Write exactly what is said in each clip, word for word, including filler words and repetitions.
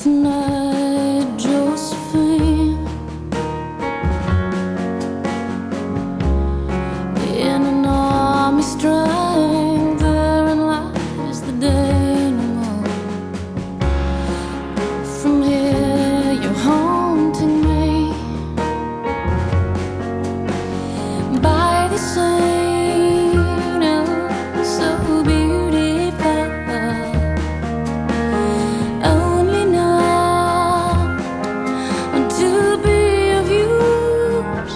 tonight, Josephine, in an army strength, therein lies the day no more. From here you're haunting me by the saint, oh, so beautiful. Only not to be of use,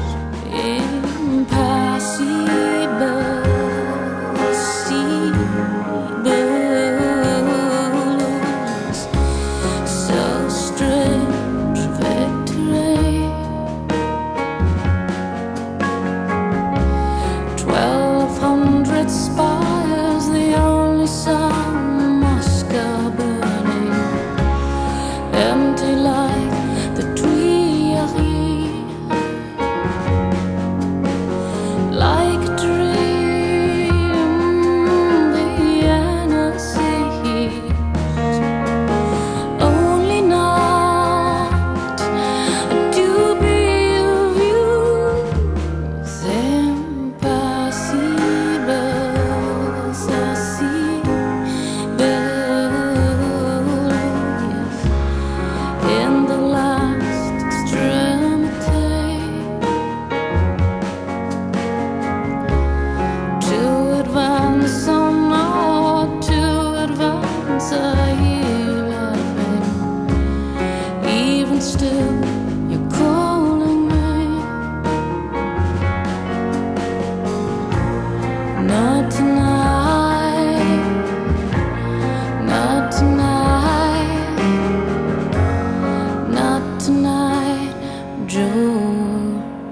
impossible, seebles, so strange victory. Twelve hundred spires, the only sun, Moscow burning, empty like the Tuileries, like a dream, Vienna sees, only not to be of use, impossible, so seebles, in the last extremity, to advance or not to advance, I hear laughing. Even still, you're calling me. Not tonight, not tonight, not tonight, Joe.